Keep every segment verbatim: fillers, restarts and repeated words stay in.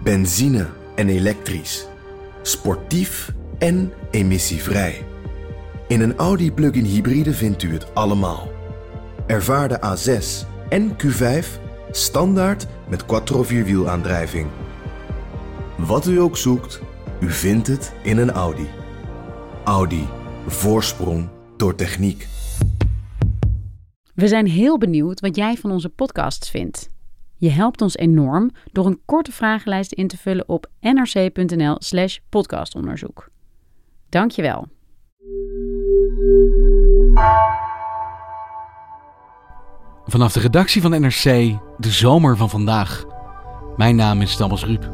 Benzine en elektrisch. Sportief en emissievrij. In een Audi plug-in hybride vindt u het allemaal. Ervaar de A zes en Q vijf standaard met quattro vierwielaandrijving. Wat u ook zoekt, u vindt het in een Audi. Audi. Voorsprong door techniek. We zijn heel benieuwd wat jij van onze podcasts vindt. Je helpt ons enorm door een korte vragenlijst in te vullen op nrc.nl slash podcastonderzoek. Dank je wel. Vanaf de redactie van N R C, de zomer van vandaag. Mijn naam is Thomas Ruip.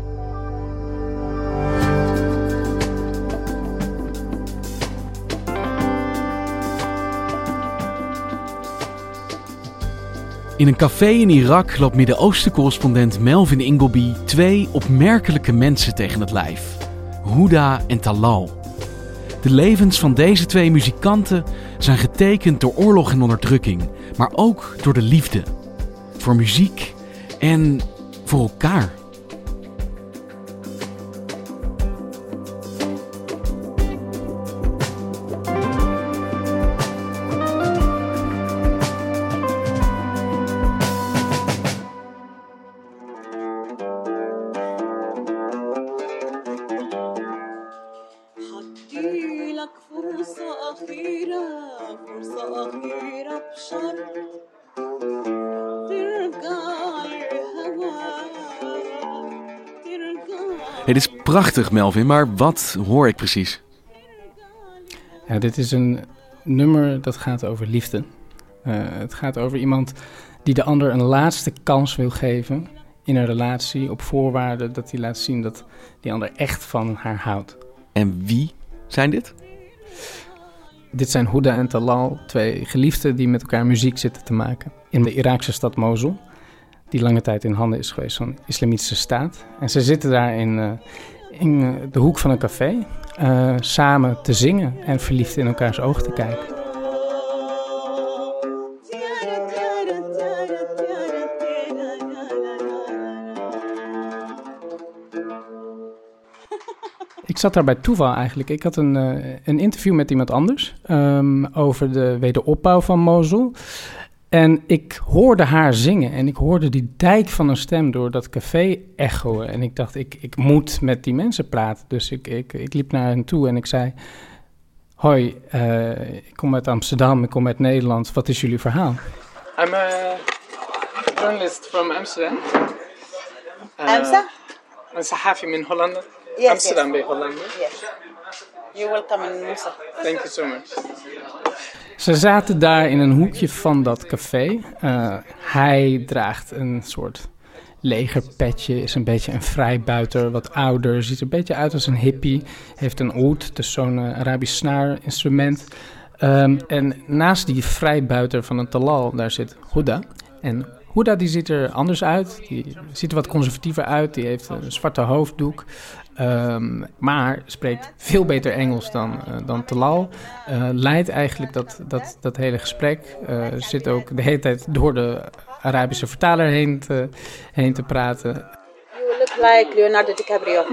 In een café in Irak loopt Midden-Oosten-correspondent Melvin Ingleby twee opmerkelijke mensen tegen het lijf. Houda en Talal. De levens van deze twee muzikanten zijn getekend door oorlog en onderdrukking, maar ook door de liefde. Voor muziek en voor elkaar. Het is prachtig, Melvin, maar wat hoor ik precies? Ja, dit is een nummer dat gaat over liefde. Uh, het gaat over iemand die de ander een laatste kans wil geven in een relatie, op voorwaarde dat hij laat zien dat die ander echt van haar houdt. En wie zijn dit? Dit zijn Houda en Talal, twee geliefden die met elkaar muziek zitten te maken in de Iraakse stad Mosul, die lange tijd in handen is geweest van de islamitische staat. En ze zitten daar in, uh, in uh, de hoek van een café, uh, samen te zingen en verliefd in elkaars ogen te kijken. Ik zat daar bij toeval eigenlijk. Ik had een, uh, een interview met iemand anders um, over de wederopbouw van Mosul. En ik hoorde haar zingen en ik hoorde die dijk van een stem door dat café echoen. En ik dacht, ik, ik moet met die mensen praten. Dus ik, ik, ik liep naar hen toe en ik zei, hoi, uh, ik kom uit Amsterdam, ik kom uit Nederland. Wat is jullie verhaal? I'm a journalist from Amsterdam. Uh, Amsterdam? Een sahafi in Holland. Yes, Amsterdam yes. bij Holland. Yes. You're welcome in Musa. Thank you so much. Ze zaten daar in een hoekje van dat café. Uh, hij draagt een soort legerpetje, is een beetje een vrijbuiter, wat ouder, ziet er een beetje uit als een hippie, heeft een oud, dus zo'n uh, Arabisch snaarinstrument. Um, en naast die vrijbuiter van een Talal, daar zit Houda. En Houda die ziet er anders uit, die ziet er wat conservatiever uit, die heeft een zwarte hoofddoek. Um, maar spreekt veel beter Engels dan, uh, dan Talal. Uh, leidt eigenlijk dat, dat, dat hele gesprek. Uh, zit ook de hele tijd door de Arabische vertaler heen te, heen te praten. You look like Leonardo DiCaprio.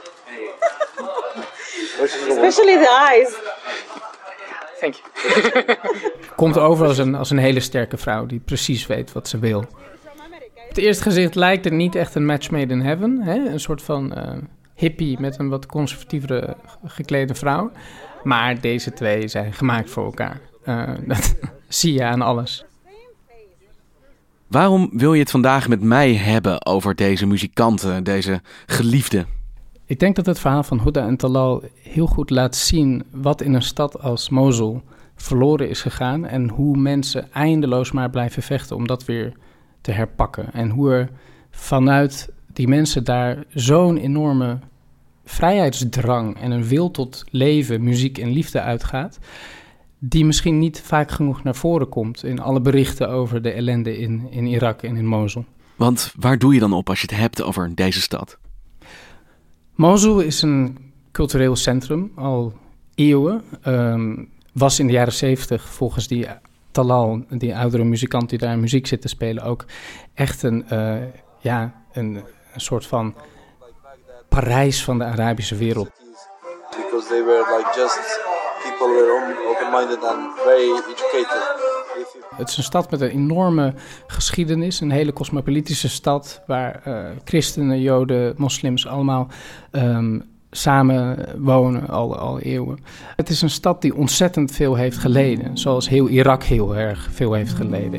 Especially the eyes. Thank you. Komt over als een, als een hele sterke vrouw die precies weet wat ze wil. Op het eerste gezicht lijkt het niet echt een match made in heaven. Hè? Een soort van uh, hippie met een wat conservatievere geklede vrouw. Maar deze twee zijn gemaakt voor elkaar. Uh, dat zie je aan alles. Waarom wil je het vandaag met mij hebben over deze muzikanten, deze geliefden? Ik denk dat het verhaal van Houda en Talal heel goed laat zien wat in een stad als Mosul verloren is gegaan en hoe mensen eindeloos maar blijven vechten om dat weer te herpakken. En hoe er vanuit die mensen daar zo'n enorme vrijheidsdrang en een wil tot leven, muziek en liefde uitgaat, die misschien niet vaak genoeg naar voren komt in alle berichten over de ellende in, in Irak en in Mosul. Want waar doe je dan op als je het hebt over deze stad? Mosul is een cultureel centrum, al eeuwen. Um, was in de jaren zeventig volgens die Talal, die oudere muzikant die daar muziek zit te spelen, ook echt een, uh, ja, een, een soort van Parijs van de Arabische wereld. Because they were like just people were open-minded and very educated. Het is een stad met een enorme geschiedenis, een hele cosmopolitische stad waar uh, christenen, joden, moslims allemaal um, samen wonen al, al eeuwen. Het is een stad die ontzettend veel heeft geleden, zoals heel Irak heel erg veel heeft geleden.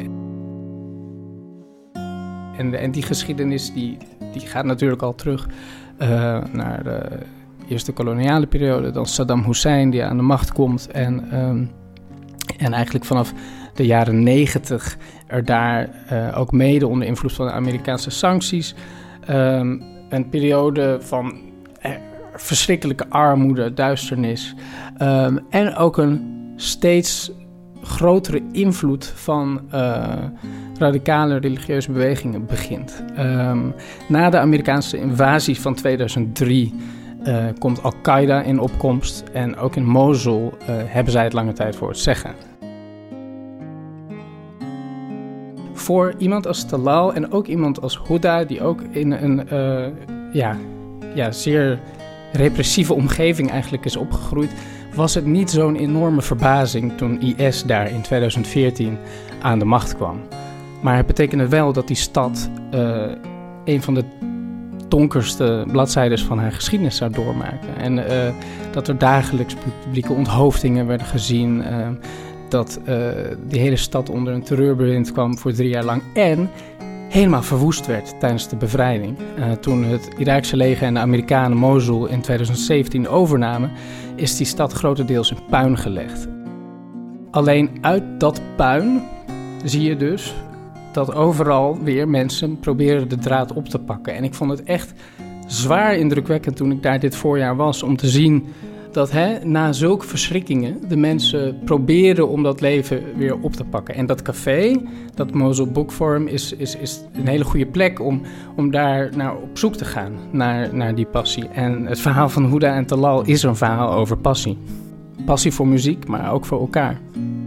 En, en die geschiedenis die, die gaat natuurlijk al terug uh, naar de eerste koloniale periode, dan Saddam Hussein die aan de macht komt en, um, en eigenlijk vanaf de jaren negentig er daar uh, ook mede onder invloed van de Amerikaanse sancties um, een periode van eh, verschrikkelijke armoede, duisternis um, en ook een steeds grotere invloed van uh, radicale religieuze bewegingen begint. Um, na de Amerikaanse invasie van tweeduizend drie uh, komt Al-Qaeda in opkomst en ook in Mosul uh, hebben zij het lange tijd voor het zeggen. Voor iemand als Talal en ook iemand als Huda, die ook in een uh, ja, ja, zeer repressieve omgeving eigenlijk is opgegroeid, was het niet zo'n enorme verbazing toen I S daar in tweeduizend veertien aan de macht kwam. Maar het betekende wel dat die stad uh, een van de donkerste bladzijden van haar geschiedenis zou doormaken. En uh, dat er dagelijks publieke onthoofdingen werden gezien, Uh, dat uh, die hele stad onder een terreurbewind kwam voor drie jaar lang en helemaal verwoest werd tijdens de bevrijding. Uh, toen het Iraakse leger en de Amerikanen Mosul in tweeduizend zeventien overnamen, is die stad grotendeels in puin gelegd. Alleen uit dat puin zie je dus dat overal weer mensen proberen de draad op te pakken. En ik vond het echt zwaar indrukwekkend toen ik daar dit voorjaar was om te zien dat hè, na zulke verschrikkingen de mensen proberen om dat leven weer op te pakken. En dat café, dat Mosul Book Forum, is, is, is een hele goede plek om, om daar naar op zoek te gaan, naar, naar die passie. En het verhaal van Huda en Talal is een verhaal over passie. Passie voor muziek, maar ook voor elkaar.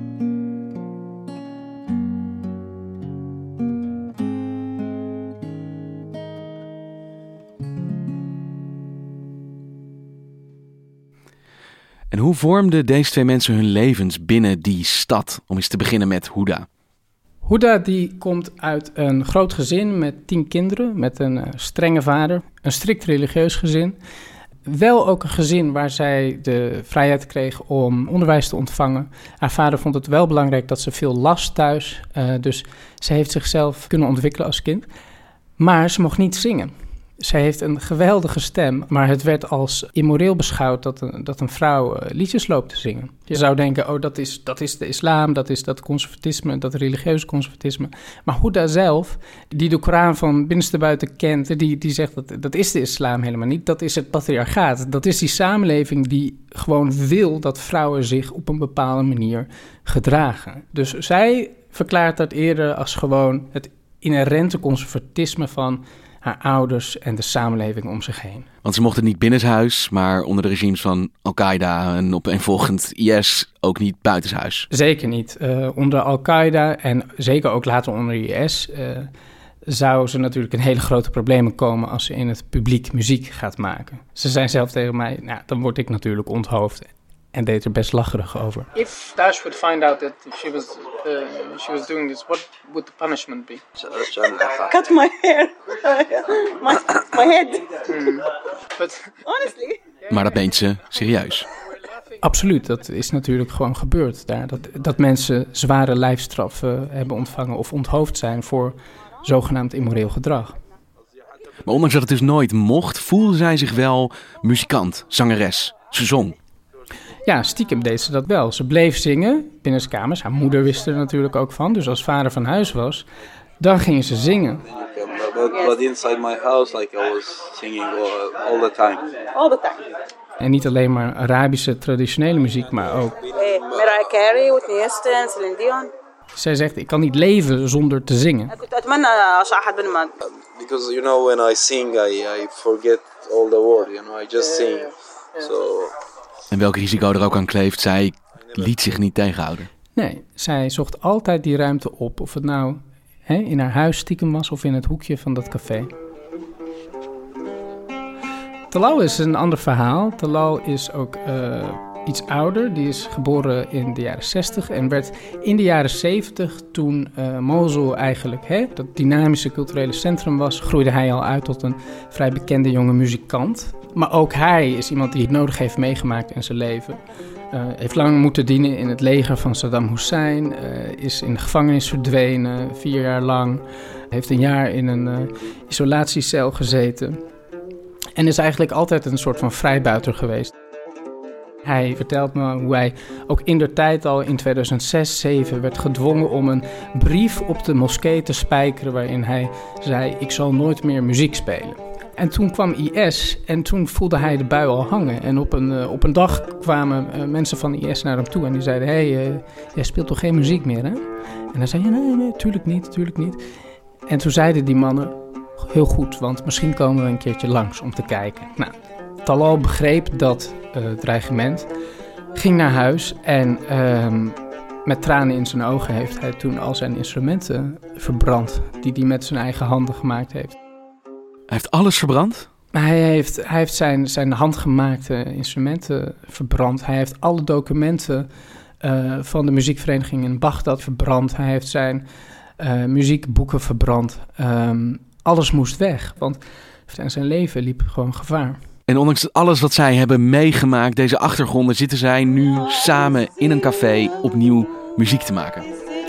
En hoe vormden deze twee mensen hun levens binnen die stad? Om eens te beginnen met Huda. Huda die komt uit een groot gezin met tien kinderen, met een uh, strenge vader. Een strikt religieus gezin. Wel ook een gezin waar zij de vrijheid kreeg om onderwijs te ontvangen. Haar vader vond het wel belangrijk dat ze veel las thuis. Uh, dus ze heeft zichzelf kunnen ontwikkelen als kind. Maar ze mocht niet zingen. Zij heeft een geweldige stem, maar het werd als immoreel beschouwd dat een, dat een vrouw uh, liedjes loopt te zingen. Je zou denken, oh, dat is, dat is de islam, dat is dat conservatisme, dat religieuze conservatisme. Maar Huda zelf, die de Koran van binnenste buiten kent, die, die zegt dat dat is de islam helemaal niet. Dat is het patriarchaat. Dat is die samenleving die gewoon wil dat vrouwen zich op een bepaalde manier gedragen. Dus zij verklaart dat eerder als gewoon het inherente conservatisme van haar ouders en de samenleving om zich heen. Want ze mochten niet binnenshuis, maar onder de regimes van Al-Qaeda en opeenvolgend I S ook niet buitenshuis. Zeker niet. Uh, onder Al-Qaeda en zeker ook later onder I S uh, zou ze natuurlijk in hele grote problemen komen als ze in het publiek muziek gaat maken. Ze zei zelf tegen mij, nou, dan word ik natuurlijk onthoofd. En deed er best lacherig over. If Daesh would find out that she was uh, she was doing this, what would the punishment be? Cut my hair. my, my head. Mm. But honestly. Maar dat meent ze serieus. Absoluut, dat is natuurlijk gewoon gebeurd daar. Dat, dat mensen zware lijfstraffen hebben ontvangen of onthoofd zijn voor zogenaamd immoreel gedrag. Maar ondanks dat het dus nooit mocht, voelde zij zich wel muzikant, zangeres. Ze zong. Ja, stiekem deed ze dat wel. Ze bleef zingen binnenskamers. Haar moeder wist er natuurlijk ook van. Dus als vader van huis was, dan ging ze zingen. But, but inside my house, like I was singing all, all the time. All the time. En niet alleen maar Arabische traditionele muziek, maar ook. Eh, Mariah Carey, Whitney Houston, Celine Dion. Zij zegt, ik kan niet leven zonder te zingen. Because you know when I sing, I, I forget all the words. You know, I just sing. So. En welk risico er ook aan kleeft, zij liet zich niet tegenhouden. Nee, zij zocht altijd die ruimte op. Of het nou hè, in haar huis stiekem was of in het hoekje van dat café. Talal is een ander verhaal. Talal is ook uh, iets ouder. Die is geboren in de jaren zestig en werd in de jaren zeventig, toen uh, Mosul eigenlijk hè, dat dynamische culturele centrum was, groeide hij al uit tot een vrij bekende jonge muzikant. Maar ook hij is iemand die het nodig heeft meegemaakt in zijn leven. Uh, heeft lang moeten dienen in het leger van Saddam Hussein, uh, is in de gevangenis verdwenen, vier jaar lang. Heeft een jaar in een uh, isolatiecel gezeten. En is eigenlijk altijd een soort van vrijbuiter geweest. Hij vertelt me hoe hij ook indertijd al in tweeduizend zes zeven werd gedwongen om een brief op de moskee te spijkeren waarin hij zei: ik zal nooit meer muziek spelen. En toen kwam I S en toen voelde hij de bui al hangen. En op een, uh, op een dag kwamen uh, mensen van I S naar hem toe en die zeiden: hé, hey, uh, jij speelt toch geen muziek meer, hè? En hij zei: ja, nee, nee, tuurlijk niet, tuurlijk niet. En toen zeiden die mannen: heel goed, want misschien komen we een keertje langs om te kijken. Nou, Talal begreep dat uh, dreigement, ging naar huis en uh, met tranen in zijn ogen heeft hij toen al zijn instrumenten verbrand, die hij met zijn eigen handen gemaakt heeft. Hij heeft alles verbrand? Hij heeft, hij heeft zijn, zijn handgemaakte instrumenten verbrand. Hij heeft alle documenten uh, van de muziekvereniging in Bagdad verbrand. Hij heeft zijn uh, muziekboeken verbrand. Um, alles moest weg, want zijn leven liep gewoon gevaar. En ondanks alles wat zij hebben meegemaakt, deze achtergronden, zitten zij nu samen in een café opnieuw muziek te maken.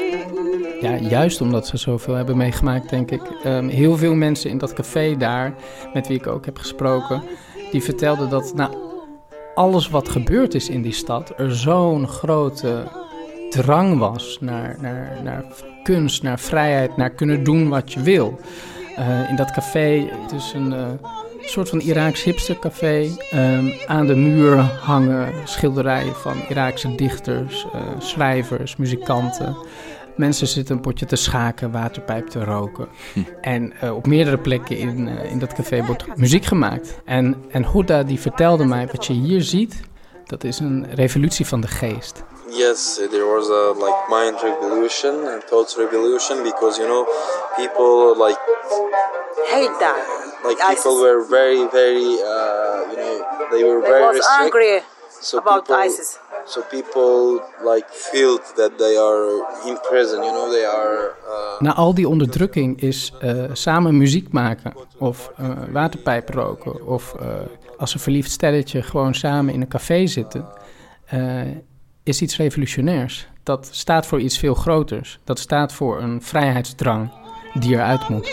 Ja, juist omdat ze zoveel hebben meegemaakt, denk ik. Um, heel veel mensen in dat café daar, met wie ik ook heb gesproken, die vertelden dat na alles wat gebeurd is in die stad, er zo'n grote drang was naar, naar, naar kunst, naar vrijheid, naar kunnen doen wat je wil. Uh, in dat café, het is een uh, soort van Iraaks hipstercafé. Um, aan de muur hangen schilderijen van Iraakse dichters, uh, schrijvers, muzikanten. Mensen zitten een potje te schaken, waterpijp te roken. Hm. En uh, op meerdere plekken in, uh, in dat café wordt muziek gemaakt. En, en Huda die vertelde mij, wat je hier ziet, dat is een revolutie van de geest. Yes, there was a like mind revolution and thought revolution because you know people like Hate that. like people ISIS. were very very uh, you know they were They very was restrict. angry So about people, ISIS. So people like feel that they are in prison, you know, they are. Uh... Na al die onderdrukking is uh, samen muziek maken of uh, waterpijp roken of uh, als een verliefd stelletje gewoon samen in een café zitten, uh, is iets revolutionairs. Dat staat voor iets veel groters. Dat staat voor een vrijheidsdrang die eruit moet.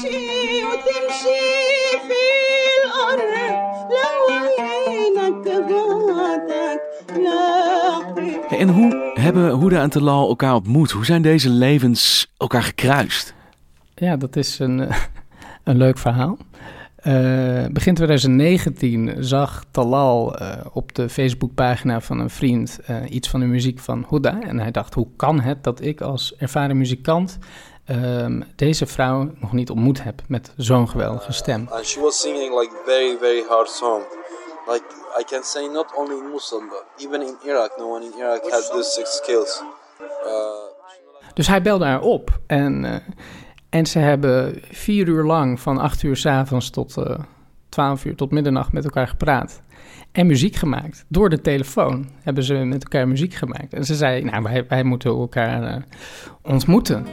En hoe hebben Huda en Talal elkaar ontmoet? Hoe zijn deze levens elkaar gekruist? Ja, dat is een, een leuk verhaal. Uh, begin twintig negentien zag Talal uh, op de Facebookpagina van een vriend uh, iets van de muziek van Huda. En hij dacht, hoe kan het dat ik als ervaren muzikant uh, deze vrouw nog niet ontmoet heb met zo'n geweldige stem? And she was singing like very, very hard song. Like I can say not only in Muslim, but even in Iraq, no one in Iraq had these skills. Uh, dus hij belde haar op en... Uh, En ze hebben vier uur lang, van acht uur 's avonds tot uh, twaalf uur, tot middernacht met elkaar gepraat. En muziek gemaakt. Door de telefoon hebben ze met elkaar muziek gemaakt. En ze zei, nou, wij, wij moeten elkaar uh, ontmoeten.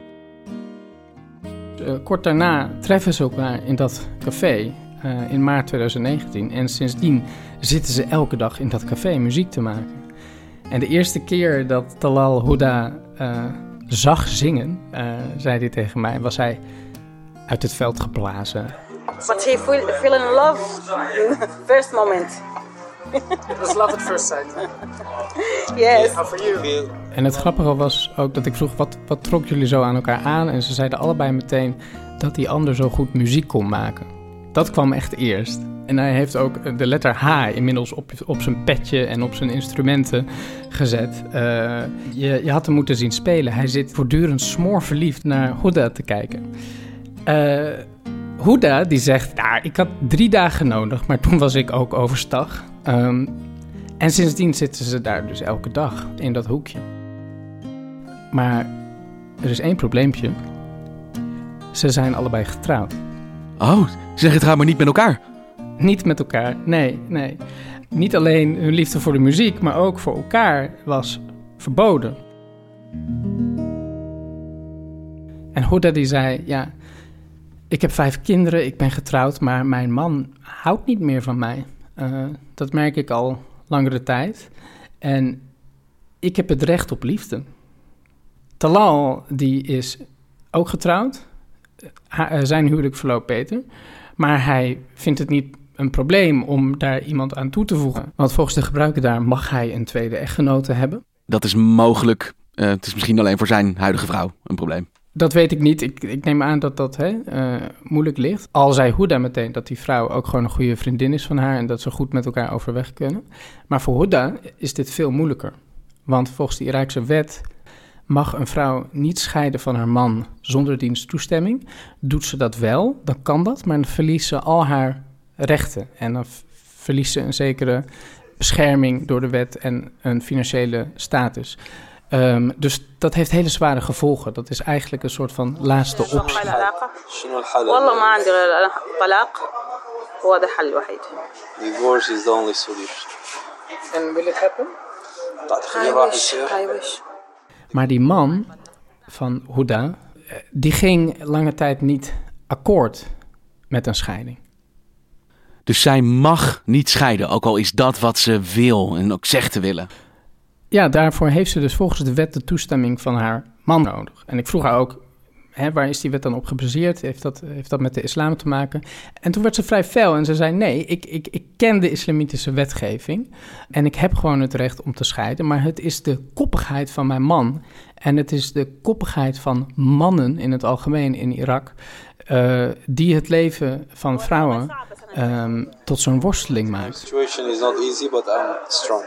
Uh, kort daarna treffen ze elkaar in dat café uh, in maart twintig negentien. En sindsdien zitten ze elke dag in dat café muziek te maken. En de eerste keer dat Talal Huda... Uh, zag zingen, uh, zei hij tegen mij, was hij uit het veld geblazen. But he feel, fell in love first moment. It was love at first sight. Yes. How for you? En het grappige was ook dat ik vroeg, wat, wat trok jullie zo aan elkaar aan? En ze zeiden allebei meteen dat die ander zo goed muziek kon maken. Dat kwam echt eerst. En hij heeft ook de letter H inmiddels op, op zijn petje en op zijn instrumenten gezet. Uh, je, je had hem moeten zien spelen. Hij zit voortdurend smoorverliefd naar Huda te kijken. Uh, Huda die zegt, nou, ik had drie dagen nodig, maar toen was ik ook overstag. Um, en sindsdien zitten ze daar dus elke dag in dat hoekje. Maar er is één probleempje. Ze zijn allebei getrouwd. Oh, ze zeggen het gaat maar niet met elkaar. Niet met elkaar, nee, nee. Niet alleen hun liefde voor de muziek, maar ook voor elkaar was verboden. En Huda die zei, ja, ik heb vijf kinderen, ik ben getrouwd, maar mijn man houdt niet meer van mij. Uh, dat merk ik al langere tijd. En ik heb het recht op liefde. Talal, die is ook getrouwd. Ha, zijn huwelijk verloopt beter. Maar hij vindt het niet een probleem om daar iemand aan toe te voegen. Want volgens de gebruiken daar mag hij een tweede echtgenote hebben. Dat is mogelijk. Uh, het is misschien alleen voor zijn huidige vrouw een probleem. Dat weet ik niet. Ik, ik neem aan dat dat hè, uh, moeilijk ligt. Al zei Huda meteen dat die vrouw ook gewoon een goede vriendin is van haar en dat ze goed met elkaar overweg kunnen. Maar voor Huda is dit veel moeilijker. Want volgens de Iraakse wet mag een vrouw niet scheiden van haar man zonder diens toestemming. Doet ze dat wel, dan kan dat, maar dan verliest ze al haar rechten. En dan verliest ze een zekere bescherming door de wet en een financiële status. Um, dus dat heeft hele zware gevolgen. Dat is eigenlijk een soort van laatste optie. Divorce is the only solution. And will it happen? I wish, I wish. Maar die man van Huda, die ging lange tijd niet akkoord met een scheiding. Dus zij mag niet scheiden, ook al is dat wat ze wil en ook zegt te willen. Ja, daarvoor heeft ze dus volgens de wet de toestemming van haar man nodig. En ik vroeg haar ook, hè, waar is die wet dan op gebaseerd? Heeft dat, heeft dat met de islam te maken? En toen werd ze vrij fel en ze zei, nee, ik, ik, ik ken de islamitische wetgeving en ik heb gewoon het recht om te scheiden, maar het is de koppigheid van mijn man en het is de koppigheid van mannen in het algemeen in Irak uh, die het leven van vrouwen um, tot zo'n worsteling maakt. The situation is not easy, but I'm strong.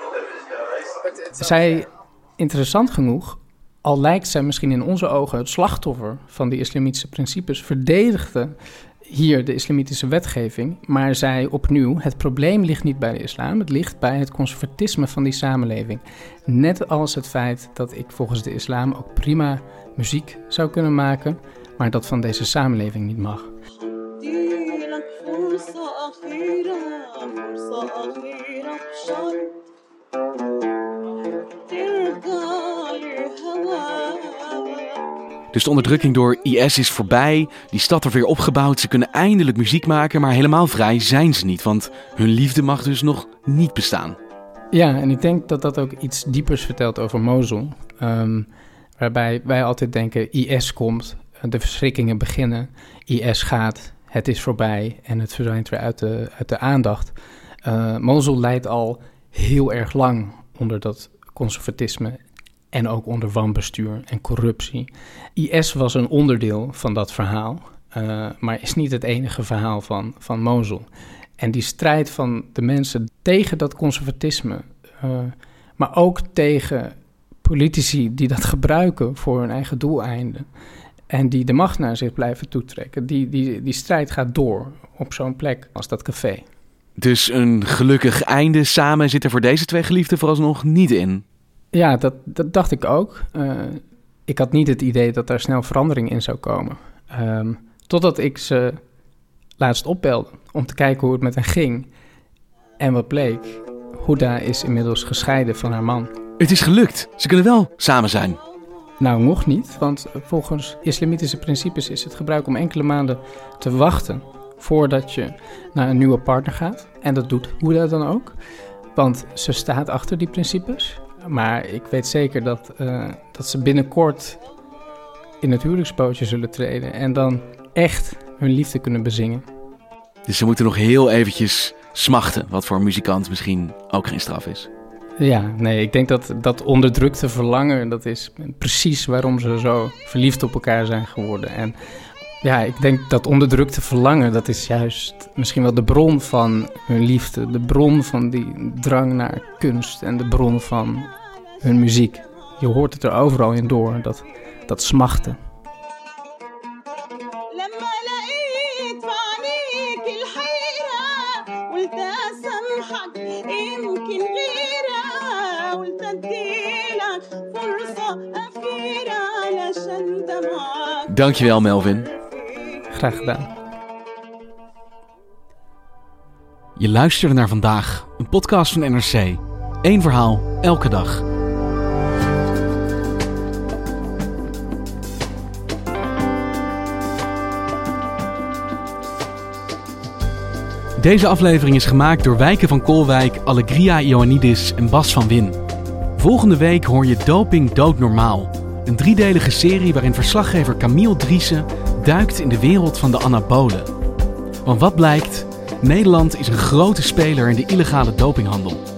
Zij, interessant genoeg, al lijkt zij misschien in onze ogen het slachtoffer van die islamitische principes, verdedigde hier de islamitische wetgeving, maar zij opnieuw, het probleem ligt niet bij de islam, het ligt bij het conservatisme van die samenleving. Net als het feit dat ik volgens de islam ook prima muziek zou kunnen maken, maar dat van deze samenleving niet mag. Dus de onderdrukking door I S is voorbij, die stad wordt weer opgebouwd, ze kunnen eindelijk muziek maken, maar helemaal vrij zijn ze niet, want hun liefde mag dus nog niet bestaan. Ja, en ik denk dat dat ook iets diepers vertelt over Mosul, um, waarbij wij altijd denken I S komt, de verschrikkingen beginnen, I S gaat, het is voorbij en het verdwijnt weer uit de, uit de aandacht. Uh, Mosul leidt al heel erg lang onder dat conservatisme en ook onder wanbestuur en corruptie. I S was een onderdeel van dat verhaal, uh, maar is niet het enige verhaal van, van Mosul. En die strijd van de mensen tegen dat conservatisme, uh, maar ook tegen politici die dat gebruiken voor hun eigen doeleinden en die de macht naar zich blijven toetrekken, die, die, die strijd gaat door op zo'n plek als dat café. Dus een gelukkig einde samen zit er voor deze twee geliefden vooralsnog niet in. Ja, dat, dat dacht ik ook. Uh, ik had niet het idee dat daar snel verandering in zou komen. Um, totdat ik ze laatst opbelde om te kijken hoe het met hen ging. En wat bleek, Huda is inmiddels gescheiden van haar man. Het is gelukt. Ze kunnen wel samen zijn. Nou, nog niet, want volgens islamitische principes is het gebruik om enkele maanden te wachten voordat je naar een nieuwe partner gaat. En dat doet Huda dan ook, want ze staat achter die principes. Maar ik weet zeker dat, uh, dat ze binnenkort in het huwelijksbootje zullen treden en dan echt hun liefde kunnen bezingen. Dus ze moeten nog heel eventjes smachten, wat voor een muzikant misschien ook geen straf is. Ja, nee, ik denk dat dat onderdrukte verlangen, dat is precies waarom ze zo verliefd op elkaar zijn geworden. En ja, ik denk dat onderdrukte verlangen, dat is juist misschien wel de bron van hun liefde. De bron van die drang naar kunst en de bron van hun muziek. Je hoort het er overal in door, dat, dat smachten. Dankjewel, Melvin. Graag gedaan. Je luisterde naar Vandaag, een podcast van N R C. Eén verhaal, elke dag. Deze aflevering is gemaakt door Wijken van Koolwijk, Allegria Ioannidis en Bas van Win. Volgende week hoor je Doping Doodnormaal. Een driedelige serie waarin verslaggever Camille Driessen duikt in de wereld van de anabolen. Want wat blijkt? Nederland is een grote speler in de illegale dopinghandel.